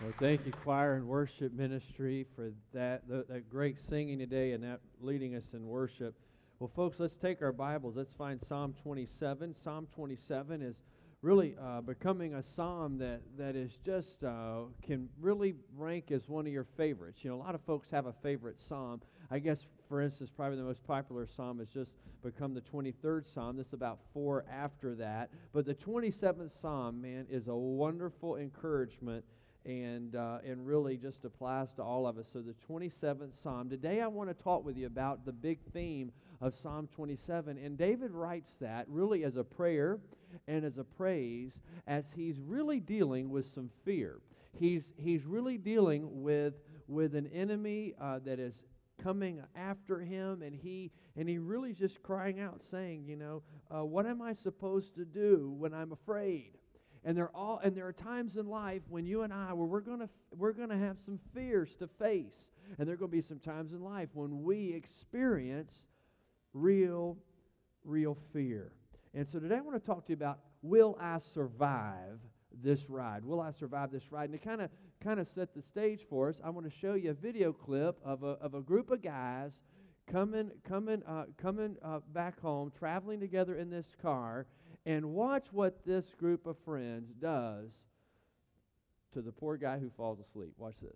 Well, thank you, choir and worship ministry, for that great singing today and that leading us in worship. Well, folks, let's take our Bibles. Let's find Psalm 27. Psalm 27 is really becoming a psalm that is just can really rank as one of your favorites. You know, a lot of folks have a favorite psalm. I guess, for instance, probably the most popular psalm has just become the 23rd psalm. This is about 4 after that. But the 27th psalm, man, is a wonderful encouragement and really just applies to all of us. So the 27th Psalm. Today I want to talk with you about the big theme of Psalm 27. And David writes that really as a prayer and as a praise as he's really dealing with some fear. He's really dealing with an enemy that is coming after him, and he really just crying out saying, what am I supposed to do when I'm afraid? And there are times in life when you and I, where we're gonna have some fears to face, and there are going to be some times in life when we experience real fear. And so today I want to talk to you about, will I survive this ride? Will I survive this ride? And to kind of set the stage for us, I want to show you a video clip of a group of guys coming back home, traveling together in this car. And watch what this group of friends does to the poor guy who falls asleep. Watch this.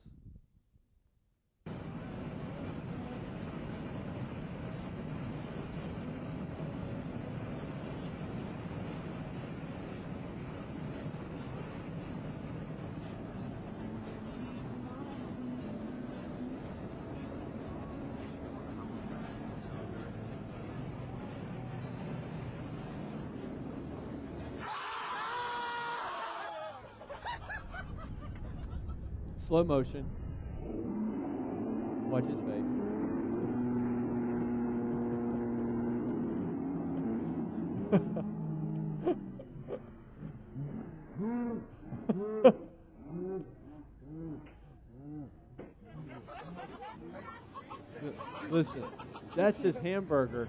Slow motion. Watch his face. Listen, that's his hamburger.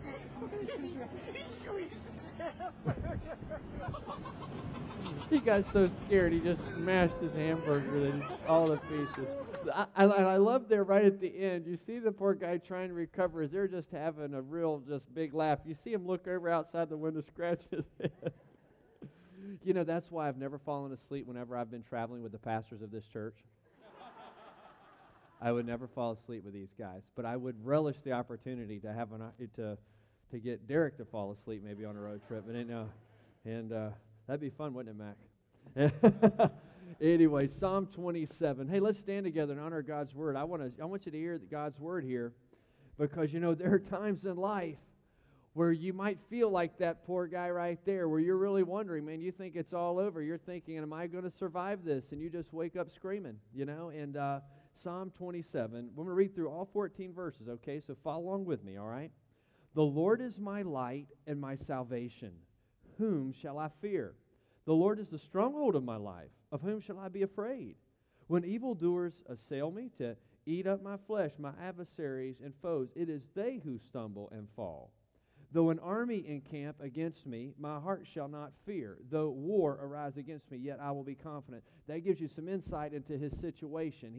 He got so scared he just mashed his hamburger that it's all to pieces. I love there right at the end. You see the poor guy trying to recover as they're just having a real just big laugh. You see him look over outside the window, scratch his head. That's why I've never fallen asleep whenever I've been traveling with the pastors of this church. I would never fall asleep with these guys, but I would relish the opportunity to have to get Derek to fall asleep maybe on a road trip. And that'd be fun, wouldn't it, Mac? Anyway, Psalm 27. Hey, let's stand together and honor God's word. I want you to hear God's word here, because there are times in life where you might feel like that poor guy right there, where you're really wondering, man, you think it's all over. You're thinking, am I going to survive this? And you just wake up screaming, And Psalm 27, we're going to read through all 14 verses, okay? So follow along with me, all right? The Lord is my light and my salvation. Whom shall I fear? The Lord is the stronghold of my life. Of whom shall I be afraid? When evildoers assail me to eat up my flesh, my adversaries and foes, it is they who stumble and fall. Though an army encamp against me, my heart shall not fear. Though war arise against me, yet I will be confident. That gives you some insight into his situation.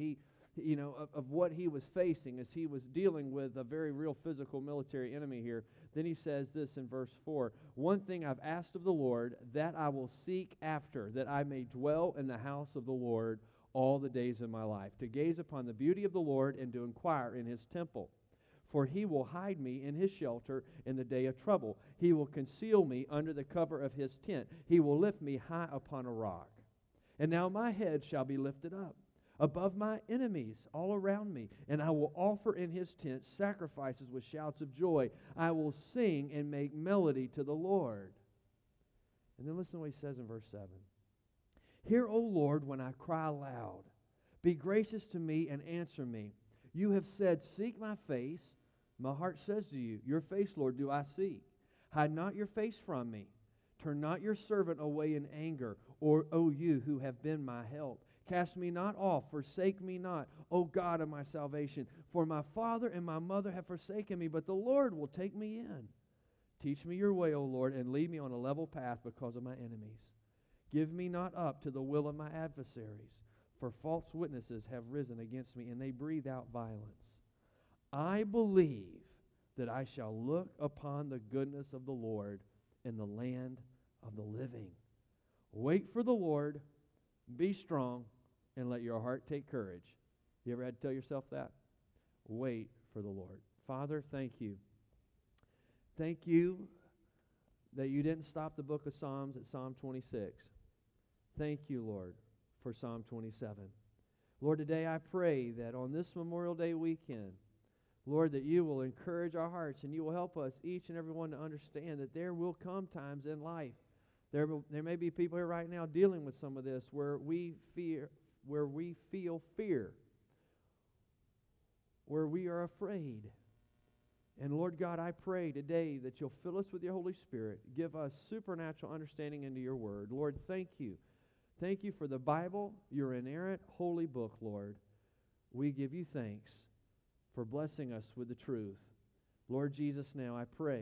Of what he was facing as he was dealing with a very real physical military enemy here. Then he says this in verse 4, one thing I've asked of the Lord, that I will seek after, that I may dwell in the house of the Lord all the days of my life, to gaze upon the beauty of the Lord and to inquire in his temple. For he will hide me in his shelter in the day of trouble. He will conceal me under the cover of his tent. He will lift me high upon a rock. And now my head shall be lifted up above my enemies all around me, and I will offer in his tent sacrifices with shouts of joy. I will sing and make melody to the Lord. And then listen to what he says in verse 7. Hear, O Lord, when I cry aloud. Be gracious to me and answer me. You have said, seek my face. My heart says to you, your face, Lord, do I seek. Hide not your face from me. Turn not your servant away in anger, or, O you who have been my help. Cast me not off, forsake me not, O God of my salvation. For my father and my mother have forsaken me, but the Lord will take me in. Teach me your way, O Lord, and lead me on a level path because of my enemies. Give me not up to the will of my adversaries, for false witnesses have risen against me, and they breathe out violence. I believe that I shall look upon the goodness of the Lord in the land of the living. Wait for the Lord, be strong, and let your heart take courage. You ever had to tell yourself that? Wait for the Lord. Father, thank you. Thank you that you didn't stop the book of Psalms at Psalm 26. Thank you, Lord, for Psalm 27. Lord, today I pray that on this Memorial Day weekend, Lord, that you will encourage our hearts and you will help us, each and every one, to understand that there will come times in life. There may be people here right now dealing with some of this where we feel fear, where we are afraid. And Lord God, I pray today that you'll fill us with your Holy Spirit. Give us supernatural understanding into your word. Lord, thank you. Thank you for the Bible, your inerrant, holy book, Lord. We give you thanks for blessing us with the truth. Lord Jesus, now I pray,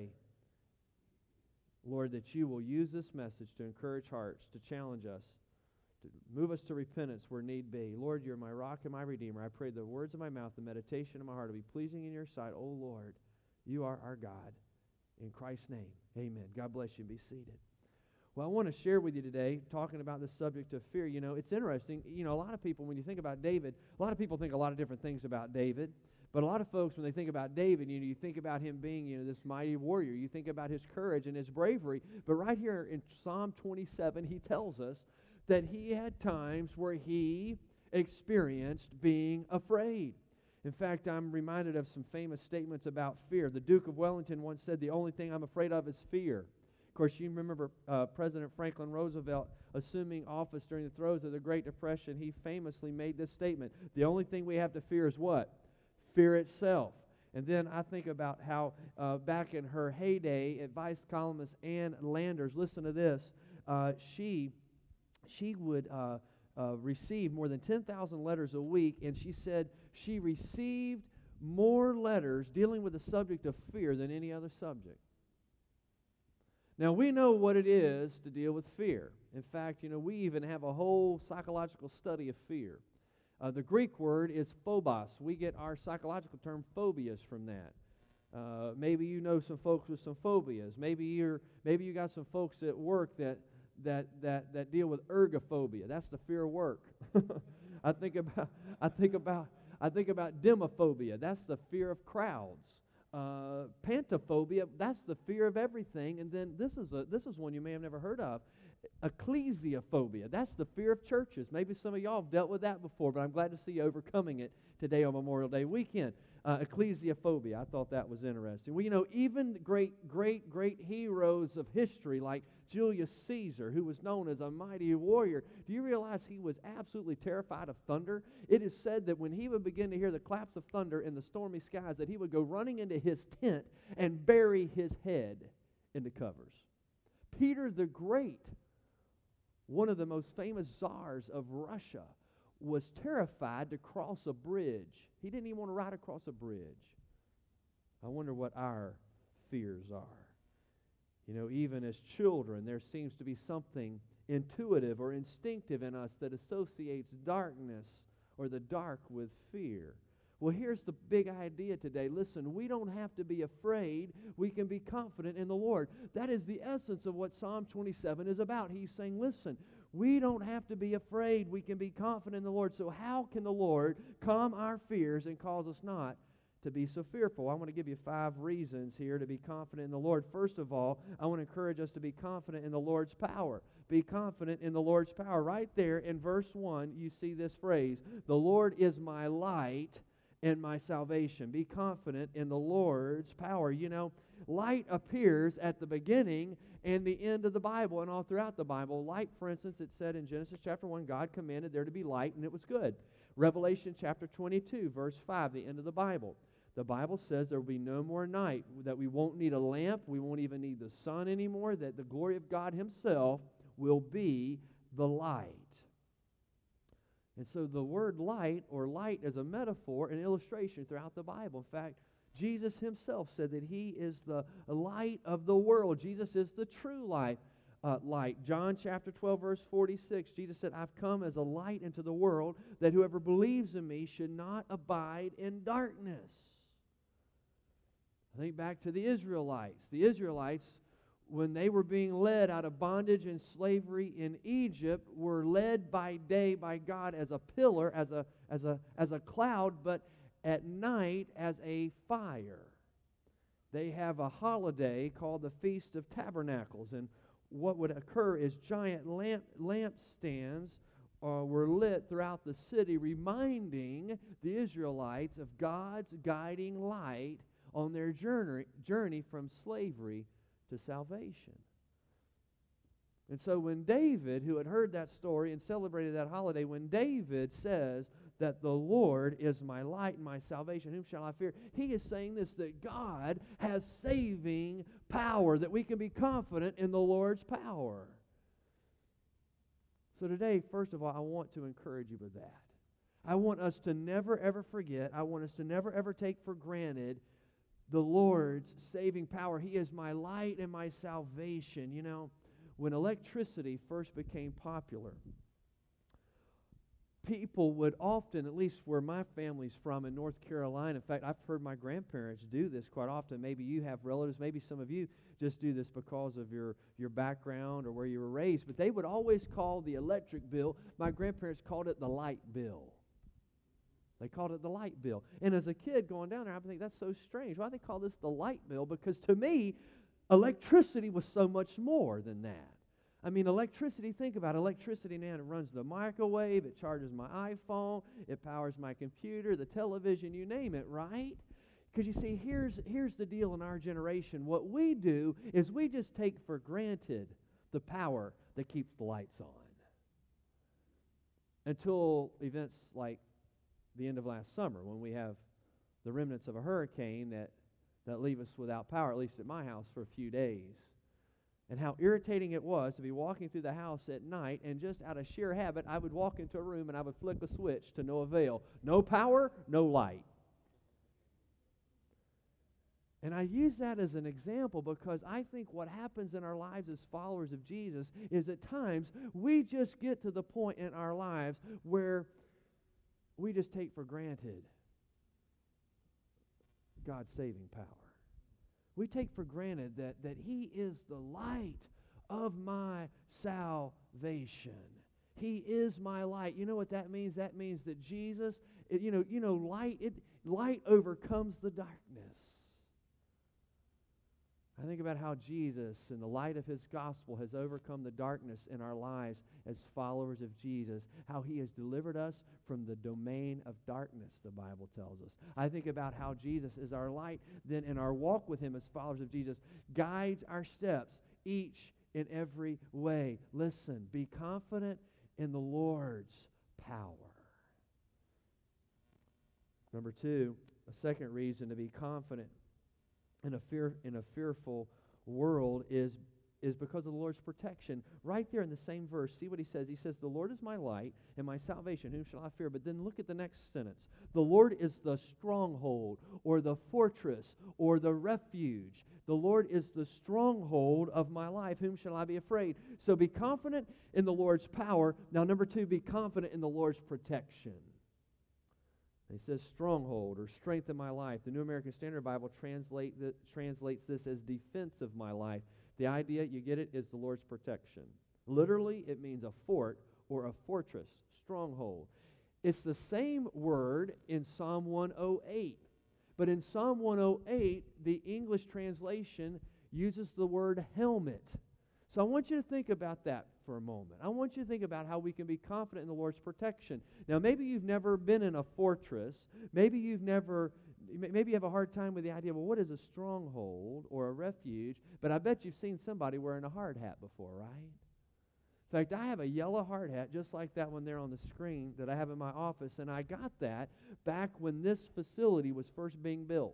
Lord, that you will use this message to encourage hearts, to challenge us, to move us to repentance where need be. Lord, you're my rock and my redeemer. I pray the words of my mouth, the meditation of my heart will be pleasing in your sight. Oh, Lord, you are our God. In Christ's name, amen. God bless you. Be seated. Well, I want to share with you today, talking about the subject of fear. You know, it's interesting. You know, a lot of people, when you think about David, a lot of people think a lot of different things about David. But a lot of folks, when they think about David, you think about him being, this mighty warrior. You think about his courage and his bravery. But right here in Psalm 27, he tells us that he had times where he experienced being afraid. In fact, I'm reminded of some famous statements about fear. The Duke of Wellington once said, "The only thing I'm afraid of is fear." Of course, you remember President Franklin Roosevelt assuming office during the throes of the Great Depression. He famously made this statement: the only thing we have to fear is what? Fear itself. And then I think about how back in her heyday, advice columnist Ann Landers, listen to this, she would receive more than 10,000 letters a week, and she said she received more letters dealing with the subject of fear than any other subject. Now, we know what it is to deal with fear. In fact, we even have a whole psychological study of fear. The Greek word is phobos. We get our psychological term phobias from that. Maybe you know some folks with some phobias. Maybe you got some folks at work that deal with ergophobia. That's the fear of work. I think about demophobia. That's the fear of crowds. Pantophobia. That's the fear of everything. And then this is one you may have never heard of. Ecclesiophobia. That's the fear of churches. Maybe some of y'all have dealt with that before, but I'm glad to see you overcoming it today on Memorial Day weekend. Ecclesiophobia. I thought that was interesting. Well, even great heroes of history like Julius Caesar, who was known as a mighty warrior, do you realize he was absolutely terrified of thunder? It is said that when he would begin to hear the claps of thunder in the stormy skies, that he would go running into his tent and bury his head in the covers. Peter the Great, one of the most famous czars of Russia, was terrified to cross a bridge. He didn't even want to ride across a bridge. I wonder what our fears are. Even as children, there seems to be something intuitive or instinctive in us that associates darkness or the dark with fear. Well, here's the big idea today. Listen, we don't have to be afraid. We can be confident in the Lord. That is the essence of what Psalm 27 is about. He's saying, listen, we don't have to be afraid. We can be confident in the Lord. So how can the Lord calm our fears and cause us not to be so fearful? I want to give you 5 reasons here to be confident in the Lord. First of all, I want to encourage us to be confident in the Lord's power. Be confident in the Lord's power. Right there in verse 1, you see this phrase, "The Lord is my light and my salvation." Be confident in the Lord's power. Light appears at the beginning and the end of the Bible and all throughout the Bible. Light, for instance, it said in Genesis chapter 1, God commanded there to be light, and it was good. Revelation chapter 22, verse 5, the end of the Bible. The Bible says there will be no more night, that we won't need a lamp, we won't even need the sun anymore, that the glory of God himself will be the light. And so the word light, or light, is a metaphor, an illustration throughout the Bible. In fact, Jesus himself said that he is the light of the world. Jesus is the true light. light. John chapter 12, verse 46, Jesus said, I've come as a light into the world, that whoever believes in me should not abide in darkness. I think back to the Israelites. The Israelites, when they were being led out of bondage and slavery in Egypt, were led by day by God as a pillar, as a cloud, but at night as a fire. They have a holiday called the Feast of Tabernacles, and what would occur is giant lampstands were lit throughout the city, reminding the Israelites of God's guiding light on their journey from slavery to salvation. And so when David, who had heard that story and celebrated that holiday, when David says that the Lord is my light and my salvation, whom shall I fear? He is saying this, that God has saving power, that we can be confident in the Lord's power. So today, first of all, I want to encourage you with that. I want us to never ever forget, I want us to never ever take for granted the Lord's saving power. He is my light and my salvation. You know, when electricity first became popular, people would often, at least where my family's from in North Carolina, in fact, I've heard my grandparents do this quite often. Maybe you have relatives, maybe some of you just do this because of your background or where you were raised, but they would always call the electric bill, my grandparents called it the light bill. They called it the light bill. And as a kid going down there, I think that's so strange. Why do they call this the light bill? Because to me, electricity was so much more than that. I mean, electricity, think about it. Electricity now, it runs the microwave, it charges my iPhone, it powers my computer, the television, you name it, right? Because you see, here's the deal in our generation. What we do is we just take for granted the power that keeps the lights on. Until events like the end of last summer, when we have the remnants of a hurricane that leave us without power, at least at my house, for a few days. And how irritating it was to be walking through the house at night, and just out of sheer habit, I would walk into a room and I would flick a switch to no avail. No power, no light. And I use that as an example because I think what happens in our lives as followers of Jesus is at times we just get to the point in our lives where we just take for granted God's saving power. We take for granted that He is the light of my salvation. He is my light. You know what that means? That means that Jesus, light overcomes the darkness. I think about how Jesus, in the light of His gospel, has overcome the darkness in our lives as followers of Jesus, how He has delivered us from the domain of darkness, the Bible tells us. I think about how Jesus is our light, then in our walk with Him as followers of Jesus, guides our steps each and every way. Listen, be confident in the Lord's power. Number two, a second reason to be confident in a fearful world is because of the Lord's protection. Right there in the same verse, see what he says. He says, the Lord is my light and my salvation. Whom shall I fear? But then look at the next sentence. The Lord is the stronghold or the fortress or the refuge. The Lord is the stronghold of my life. Whom shall I be afraid? So be confident in the Lord's power. Now, number two, be confident in the Lord's protection. He says stronghold or strength in my life. The New American Standard Bible translates this as defense of my life. The idea, you get it, is the Lord's protection. Literally, it means a fort or a fortress, stronghold. It's the same word in Psalm 108. But in Psalm 108, the English translation uses the word helmet. So I want you to think about that for a moment. I want you to think about how we can be confident in the Lord's protection. Now, maybe you've never been in a fortress. Maybe you have a hard time with the idea, well, what is a stronghold or a refuge? But I bet you've seen somebody wearing a hard hat before, right? In fact, I have a yellow hard hat just like that one there on the screen that I have in my office, and I got that back when this facility was first being built.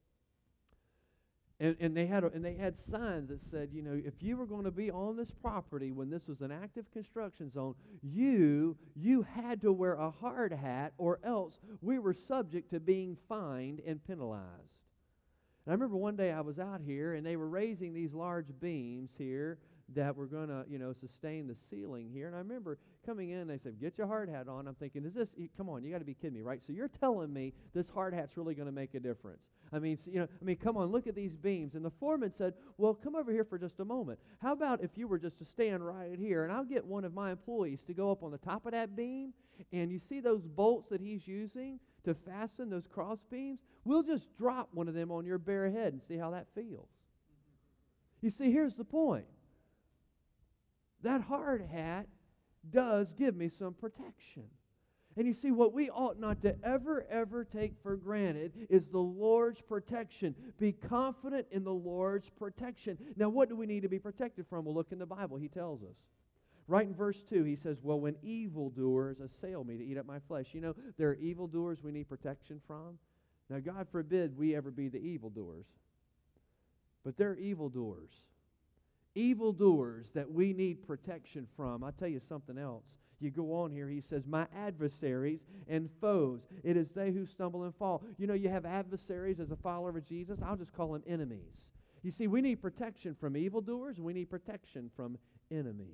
And they had signs that said, if you were going to be on this property when this was an active construction zone, you had to wear a hard hat, or else we were subject to being fined and penalized. And I remember one day I was out here, and they were raising these large beams here that were going to, sustain the ceiling here. And I remember coming in, they said, get your hard hat on. I'm thinking, come on, you got to be kidding me, right? So you're telling me this hard hat's really going to make a difference. Come on, look at these beams. And the foreman said, well, come over here for just a moment. How about if you were just to stand right here, and I'll get one of my employees to go up on the top of that beam, and you see those bolts that he's using to fasten those cross beams? We'll just drop one of them on your bare head and see how that feels. You see, here's the point. That hard hat does give me some protection. And you see, what we ought not to ever take for granted is the Lord's protection. Be confident in the Lord's protection. Now, what do we need to be protected from? We'll look in the Bible. He tells us. Right in verse 2, he says, well, when evildoers assail me to eat up my flesh. There are evildoers we need protection from. Now, God forbid we ever be the evildoers. But there are evildoers. Evildoers that we need protection from. I'll tell you something else. You go on here, he says, my adversaries and foes, it is they who stumble and fall. You have adversaries as a follower of Jesus. I'll just call them enemies. You see, we need protection from evildoers, and we need protection from enemies.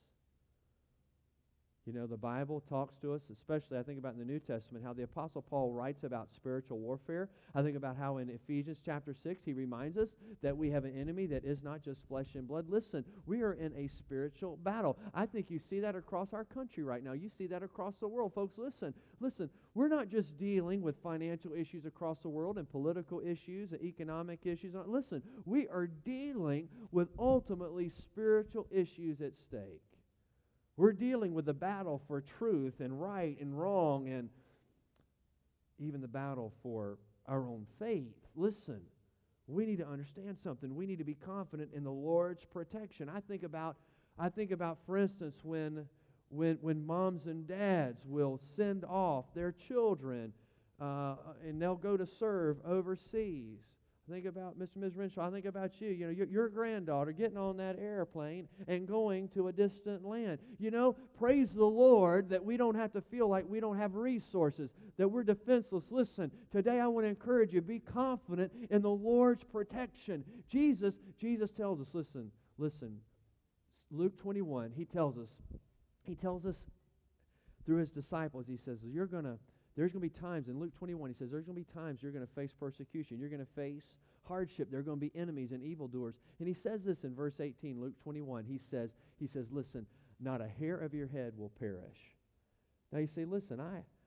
The Bible talks to us, especially I think about in the New Testament, how the Apostle Paul writes about spiritual warfare. I think about how in Ephesians chapter 6, he reminds us that we have an enemy that is not just flesh and blood. Listen, we are in a spiritual battle. I think you see that across our country right now. You see that across the world. Folks, listen, we're not just dealing with financial issues across the world and political issues and economic issues. Listen, we are dealing with ultimately spiritual issues at stake. We're dealing with the battle for truth and right and wrong, and even the battle for our own faith. Listen, we need to understand something. We need to be confident in the Lord's protection. I think about, for instance, when moms and dads will send off their children and they'll go to serve overseas. I think about Mr. and Ms. Renshaw. I think about you. Your granddaughter getting on that airplane and going to a distant land. Praise the Lord that we don't have to feel like we don't have resources, that we're defenseless. Listen, today I want to encourage you, be confident in the Lord's protection. Jesus tells us, listen, Luke 21, he tells us through his disciples, he says, there's going to be times, in Luke 21, he says, there's going to be times you're going to face persecution. You're going to face hardship. There are going to be enemies and evildoers. And he says this in verse 18, Luke 21. He says, listen, not a hair of your head will perish. Now you say, listen,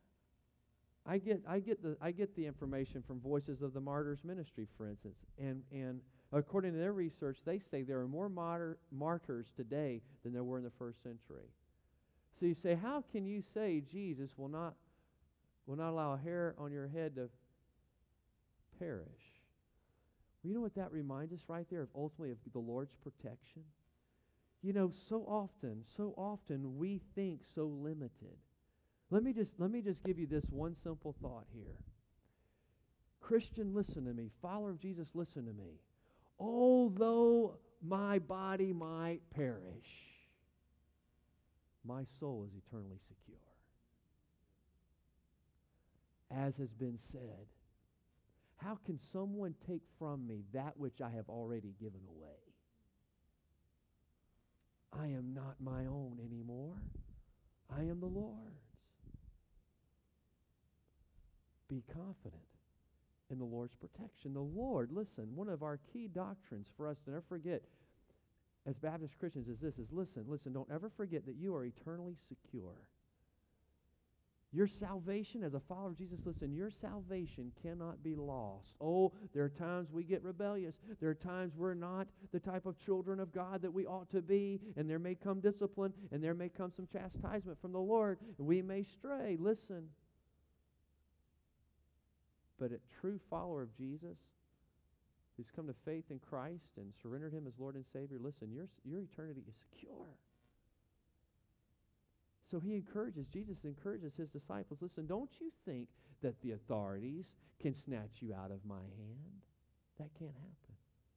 I get the information from Voices of the Martyrs Ministry, for instance. And according to their research, they say there are more martyrs today than there were in the first century. So you say, how can you say Jesus will not allow a hair on your head to perish? Well, you know what that reminds us right there of ultimately of the Lord's protection? So often we think so limited. Let me just give you this one simple thought here. Christian, listen to me. Follower of Jesus, listen to me. Although my body might perish, my soul is eternally secure. As has been said, how can someone take from me that which I have already given away? I am not my own anymore. I am the Lord's. Be confident in the Lord's protection. The Lord, listen, one of our key doctrines for us to never forget as Baptist Christians is this, listen, don't ever forget that you are eternally secure. Your salvation as a follower of Jesus, listen, your salvation cannot be lost. Oh, there are times we get rebellious. There are times we're not the type of children of God that we ought to be, and there may come discipline, and there may come some chastisement from the Lord, and we may stray. Listen. But a true follower of Jesus who's come to faith in Christ and surrendered him as Lord and Savior, listen, your eternity is secure. So Jesus encourages his disciples, listen, don't you think that the authorities can snatch you out of my hand? That can't happen.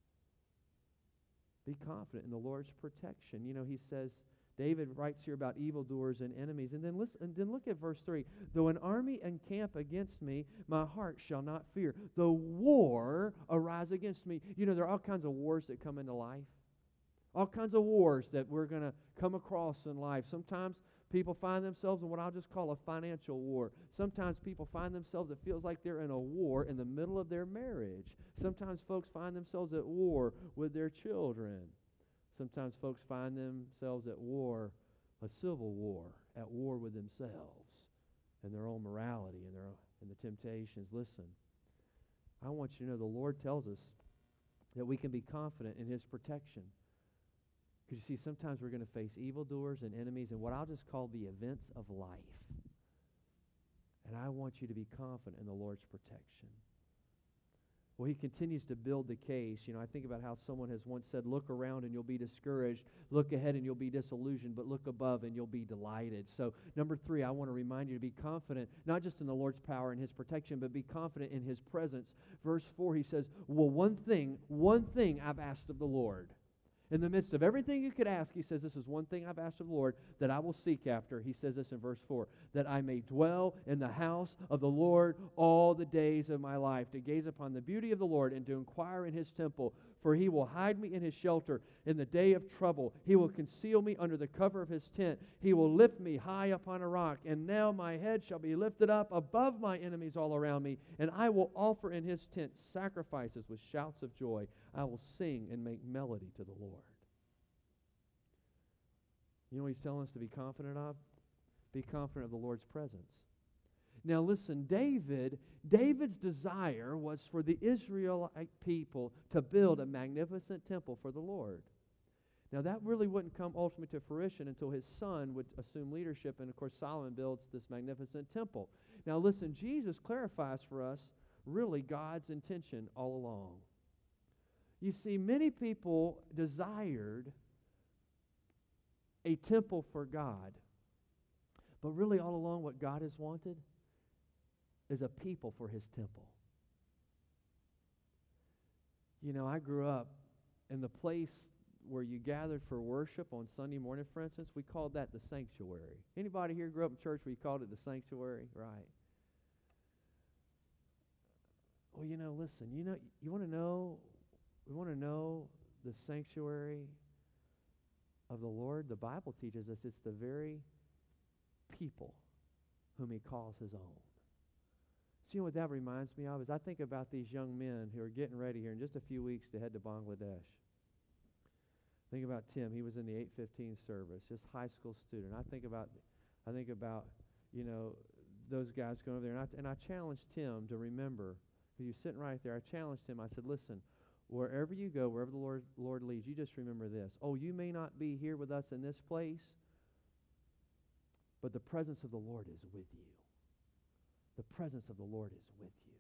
Be confident in the Lord's protection. He says, David writes here about evildoers and enemies. And then look at verse 3. Though an army encamp against me, my heart shall not fear. Though war arise against me. There are all kinds of wars that come into life. All kinds of wars that we're going to come across in life. Sometimes people find themselves in what I'll just call a financial war. Sometimes people find themselves, it feels like they're in a war in the middle of their marriage. Sometimes folks find themselves at war with their children. Sometimes folks find themselves at war, a civil war, at war with themselves and their own morality and the temptations. Listen, I want you to know the Lord tells us that we can be confident in His protection. Because you see, sometimes we're going to face evildoers and enemies and what I'll just call the events of life. And I want you to be confident in the Lord's protection. Well, he continues to build the case. You know, I think about how someone has once said, look around and you'll be discouraged. Look ahead and you'll be disillusioned, but look above and you'll be delighted. So, number 3, I want to remind you to be confident, not just in the Lord's power and His protection, but be confident in His presence. Verse 4, he says, well, one thing I've asked of the Lord. In the midst of everything you could ask, he says, this is one thing I've asked of the Lord that I will seek after. He says this in verse 4, that I may dwell in the house of the Lord all the days of my life, to gaze upon the beauty of the Lord and to inquire in His temple. For He will hide me in His shelter in the day of trouble. He will conceal me under the cover of His tent. He will lift me high upon a rock. And now my head shall be lifted up above my enemies all around me. And I will offer in His tent sacrifices with shouts of joy. I will sing and make melody to the Lord. You know what he's telling us to be confident of? Be confident of the Lord's presence. Now listen, David's desire was for the Israelite people to build a magnificent temple for the Lord. Now that really wouldn't come ultimately to fruition until his son would assume leadership, and of course Solomon builds this magnificent temple. Now listen, Jesus clarifies for us really God's intention all along. You see, many people desired a temple for God, but really all along what God has wanted is a people for His temple. You know, I grew up in the place where you gathered for worship on Sunday morning, for instance. We called that the sanctuary. Anybody here grew up in church where you called it the sanctuary? Right. Well, you know, listen, we want to know the sanctuary of the Lord. The Bible teaches us it's the very people whom He calls His own. So you know what that reminds me of is I think about these young men who are getting ready here in just a few weeks to head to Bangladesh. Think about Tim. He was in the 815 service, just high school student. I think about those guys going over there, and I challenged Tim to remember. He was sitting right there. I challenged him. I said, listen, wherever you go, wherever the Lord leads, you just remember this. Oh, you may not be here with us in this place, but the presence of the Lord is with you. The presence of the Lord is with you.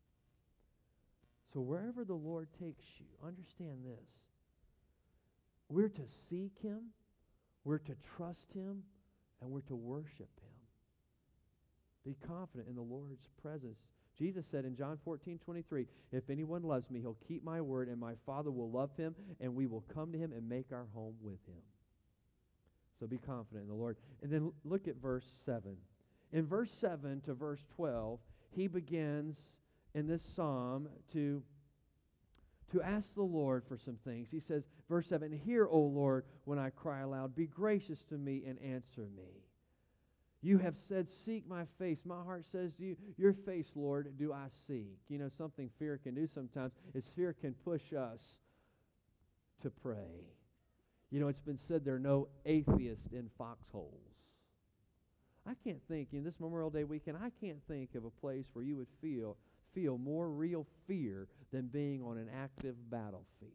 So wherever the Lord takes you, understand this. We're to seek Him, we're to trust Him, and we're to worship Him. Be confident in the Lord's presence. Jesus said in John 14:23, if anyone loves me, he'll keep my word, and my Father will love him, and we will come to him and make our home with him. So be confident in the Lord. And then look at verse 7. In verse 7 to verse 12, he begins in this psalm to ask the Lord for some things. He says, verse 7, hear, O Lord, when I cry aloud. Be gracious to me and answer me. You have said, seek my face. My heart says to you, your face, Lord, do I seek. You know, something fear can do sometimes is fear can push us to pray. You know, it's been said there are no atheists in foxholes. I can't think, in this Memorial Day weekend, I can't think of a place where you would feel more real fear than being on an active battlefield.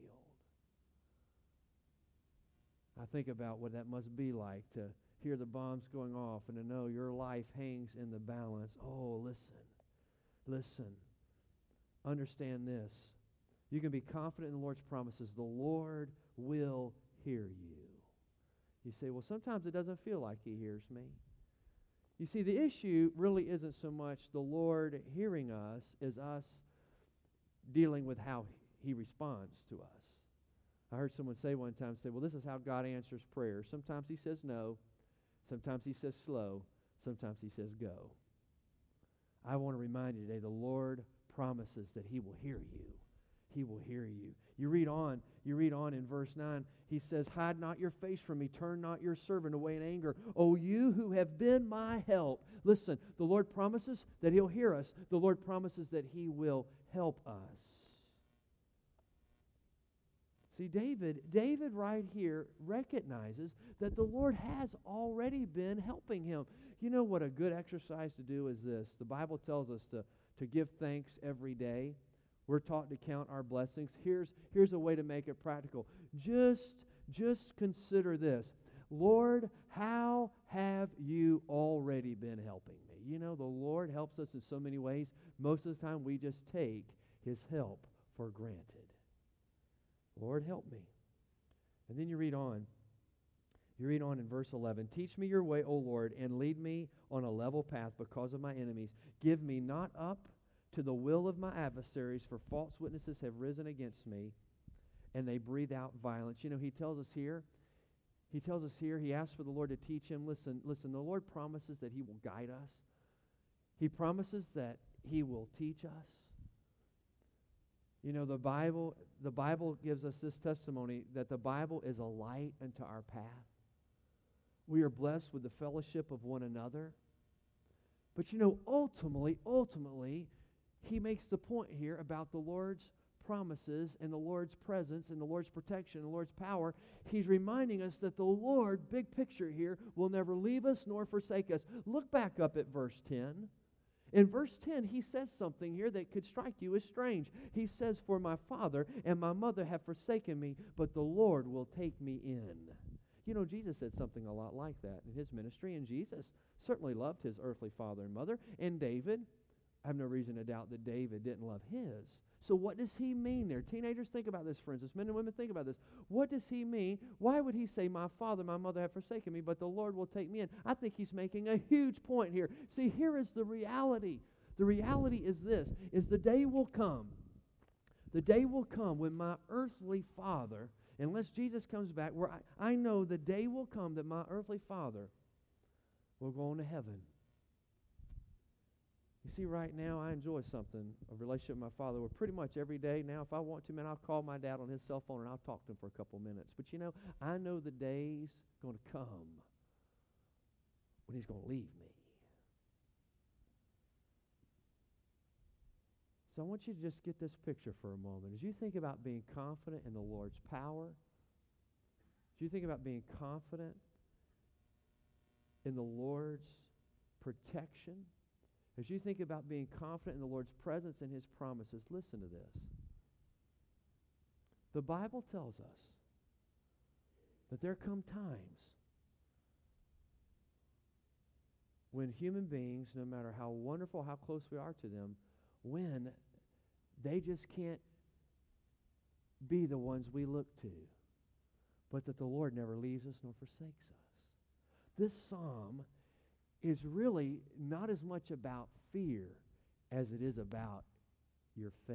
I think about what that must be like to hear the bombs going off and to know your life hangs in the balance. Oh, listen. Understand this. You can be confident in the Lord's promises. The Lord will hear you. You say, well, sometimes it doesn't feel like He hears me. You see, the issue really isn't so much the Lord hearing us as us dealing with how He responds to us. I heard someone say one time, well, this is how God answers prayer. Sometimes He says no. Sometimes He says slow. Sometimes He says go. I want to remind you today, the Lord promises that He will hear you. He will hear you. You read on in verse 9. He says, hide not your face from me. Turn not your servant away in anger. O you who have been my help. Listen, the Lord promises that He'll hear us. The Lord promises that He will help us. See, David right here recognizes that the Lord has already been helping him. You know what a good exercise to do is this. The Bible tells us to give thanks every day. We're taught to count our blessings. Here's a way to make it practical. Just consider this. Lord, how have you already been helping me? You know, the Lord helps us in so many ways. Most of the time we just take His help for granted. Lord, help me. And then you read on. You read on in verse 11. Teach me your way, O Lord, and lead me on a level path because of my enemies. Give me not up to the will of my adversaries, for false witnesses have risen against me, and they breathe out violence. You know, he tells us here, he asks for the Lord to teach him. Listen, the Lord promises that He will guide us. He promises that He will teach us. You know, the Bible gives us this testimony that the Bible is a light unto our path. We are blessed with the fellowship of one another. But you know, ultimately, he makes the point here about the Lord's promises and the Lord's presence and the Lord's protection and the Lord's power. He's reminding us that the Lord, big picture here, will never leave us nor forsake us. Look back up at verse 10. In verse 10, he says something here that could strike you as strange. He says, for my father and my mother have forsaken me, but the Lord will take me in. You know, Jesus said something a lot like that in His ministry, and Jesus certainly loved His earthly father and mother. And David, I have no reason to doubt that David didn't love his. So what does he mean there? Teenagers, think about this, for instance. Men and women, think about this. What does he mean? Why would he say, my father, my mother have forsaken me, but the Lord will take me in? I think he's making a huge point here. See, here is the reality. The reality is this, is the day will come. The day will come when my earthly father, unless Jesus comes back, where I know the day will come that my earthly father will go on to heaven. You see, right now, I enjoy something, a relationship with my father, where pretty much every day now, if I want to, man, I'll call my dad on his cell phone and I'll talk to him for a couple minutes. But you know, I know the day's going to come when He's going to leave me. So I want you to just get this picture for a moment. As you think about being confident in the Lord's power, as you think about being confident in the Lord's protection, as you think about being confident in the Lord's presence and His promises, listen to this. The Bible tells us that there come times when human beings, no matter how wonderful, how close we are to them, when they just can't be the ones we look to, but that the Lord never leaves us nor forsakes us. This psalm is really not as much about fear as it is about your faith.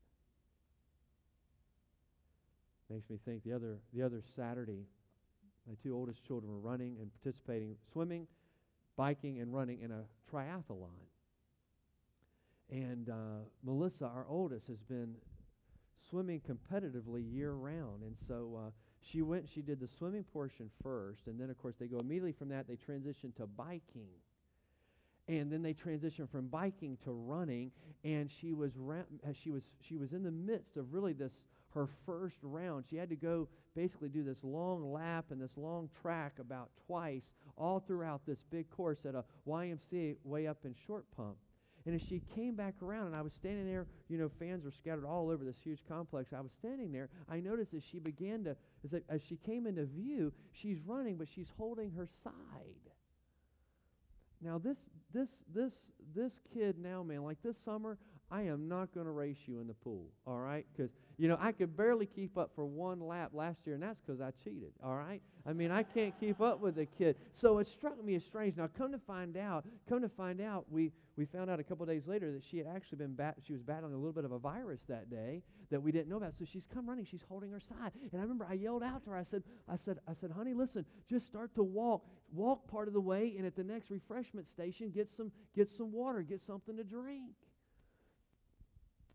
Makes me think the other Saturday, my two oldest children were running and participating, swimming, biking, and running in a triathlon. And Melissa, our oldest, has been swimming competitively year-round. And so she did the swimming portion first, and then, of course, they go immediately from that, they transition to biking. And then they transition from biking to running, and she was in the midst of really her first round. She had to go basically do this long lap and this long track about twice all throughout this big course at a YMCA way up in Short Pump. And as she came back around, and I was standing there, you know, fans were scattered all over this huge complex. I was standing there. I noticed as she began to, as she came into view, she's running, but she's holding her side. Now this kid now, man, like this summer, I am not going to race you in the pool, all right? Because, you know, I could barely keep up for one lap last year, and that's because I cheated, all right? I mean, I can't keep up with the kid. So it struck me as strange. Now, come to find out, we found out a couple of days later that she had actually she was battling a little bit of a virus that day that we didn't know about. So she's come running, she's holding her side. And I remember I yelled out to her, I said, honey, listen, just start to walk part of the way, and at the next refreshment station, get some water, get something to drink.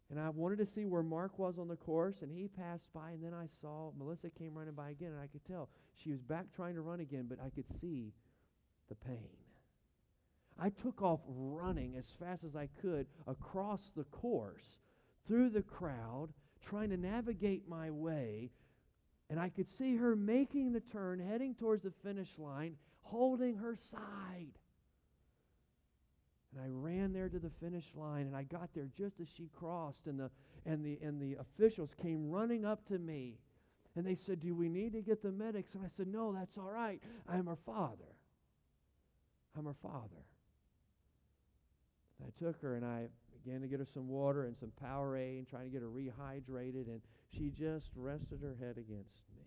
And I wanted to see where Mark was on the course, and he passed by, and then I saw Melissa came running by again, and I could tell she was back trying to run again, but I could see the pain. I took off running as fast as I could across the course, through the crowd, trying to navigate my way, and I could see her making the turn, heading towards the finish line, holding her side. And I ran there to the finish line, and I got there just as she crossed, and the officials came running up to me, and they said, "Do we need to get the medics?" And I said, "No, that's all right. I'm her father. I'm her father." And I took her, and I began to get her some water and some Powerade, and trying to get her rehydrated, and she just rested her head against me.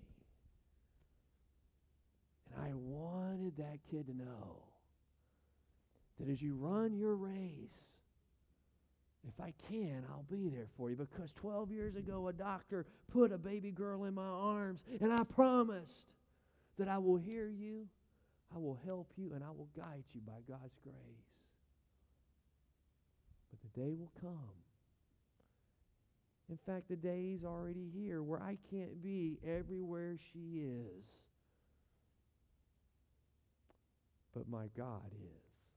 And I wanted that kid to know that as you run your race, if I can, I'll be there for you. Because 12 years ago, a doctor put a baby girl in my arms, and I promised that I will hear you, I will help you, and I will guide you by God's grace. But the day will come. In fact, the day is already here where I can't be everywhere she is. But my God is.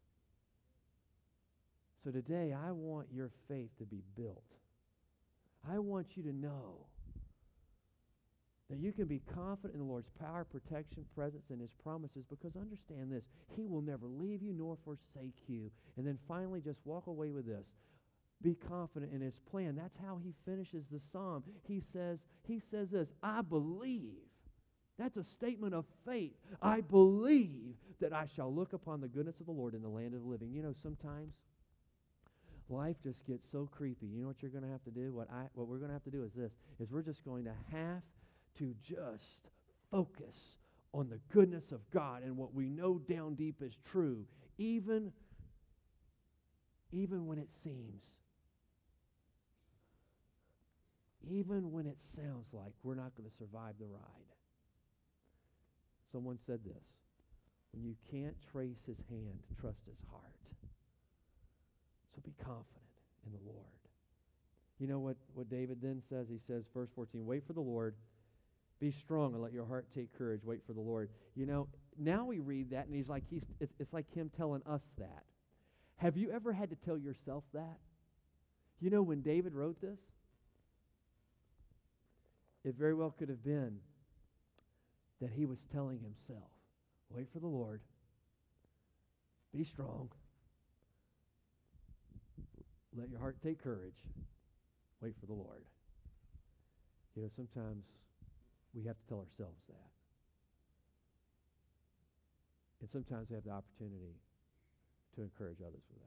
So today, I want your faith to be built. I want you to know that you can be confident in the Lord's power, protection, presence, and His promises, because understand this, He will never leave you nor forsake you. And then finally, just walk away with this. Be confident in His plan. That's how He finishes the psalm. He says this, I believe. That's a statement of faith. I believe that I shall look upon the goodness of the Lord in the land of the living. You know, sometimes life just gets so creepy. You know what you're going to have to do? What we're going to have to do is this, is we're just going to have to just focus on the goodness of God and what we know down deep is true, even when it seems, even when it sounds like we're not going to survive the ride. Someone said this, when you can't trace His hand, trust His heart. So be confident in the Lord. You know what David then says? He says, verse 14, wait for the Lord, be strong and let your heart take courage, wait for the Lord. You know, now we read that and it's like Him telling us that. Have you ever had to tell yourself that? You know, when David wrote this, it very well could have been that he was telling himself, wait for the Lord, be strong, let your heart take courage, wait for the Lord. You know, sometimes we have to tell ourselves that. And sometimes we have the opportunity to encourage others with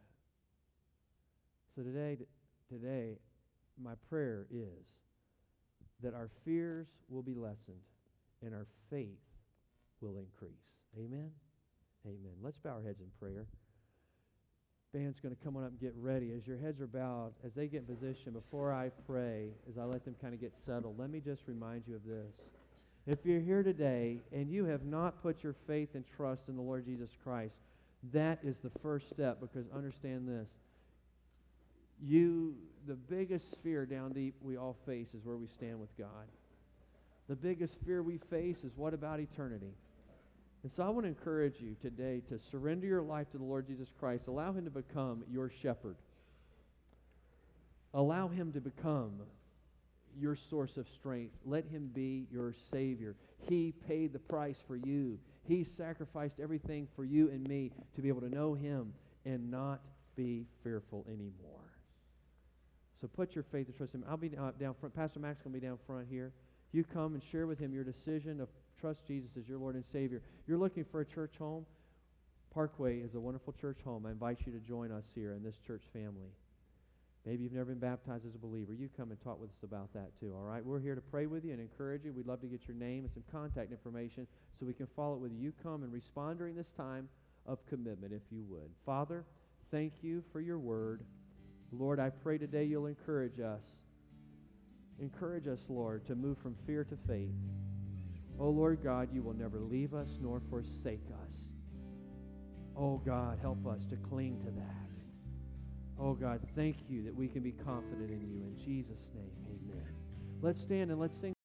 that. So today, my prayer is that our fears will be lessened and our faith will increase. Amen? Amen. Let's bow our heads in prayer. Band's going to come on up and get ready. As your heads are bowed, as they get in position, before I pray, as I let them kind of get settled, let me just remind you of this. If you're here today and you have not put your faith and trust in the Lord Jesus Christ, that is the first step, because understand this. The biggest fear down deep we all face is where we stand with God. The biggest fear we face is, what about eternity? And so I want to encourage you today to surrender your life to the Lord Jesus Christ. Allow Him to become your shepherd. Allow Him to become your source of strength. Let Him be your Savior. He paid the price for you. He sacrificed everything for you and me to be able to know Him and not be fearful anymore. So put your faith and trust in Him. I'll be down front. Pastor Max will be down front here. You come and share with him your decision of trust Jesus as your Lord and Savior. You're looking for a church home? Parkway is a wonderful church home. I invite you to join us here in this church family. Maybe you've never been baptized as a believer. You come and talk with us about that too, all right? We're here to pray with you and encourage you. We'd love to get your name and some contact information so we can follow it with you. You come and respond during this time of commitment, if you would. Father, thank you for your word. Lord, I pray today you'll encourage us. Encourage us, Lord, to move from fear to faith. Oh, Lord God, you will never leave us nor forsake us. Oh, God, help us to cling to that. Oh, God, thank you that we can be confident in you. In Jesus' name, amen. Let's stand and let's sing.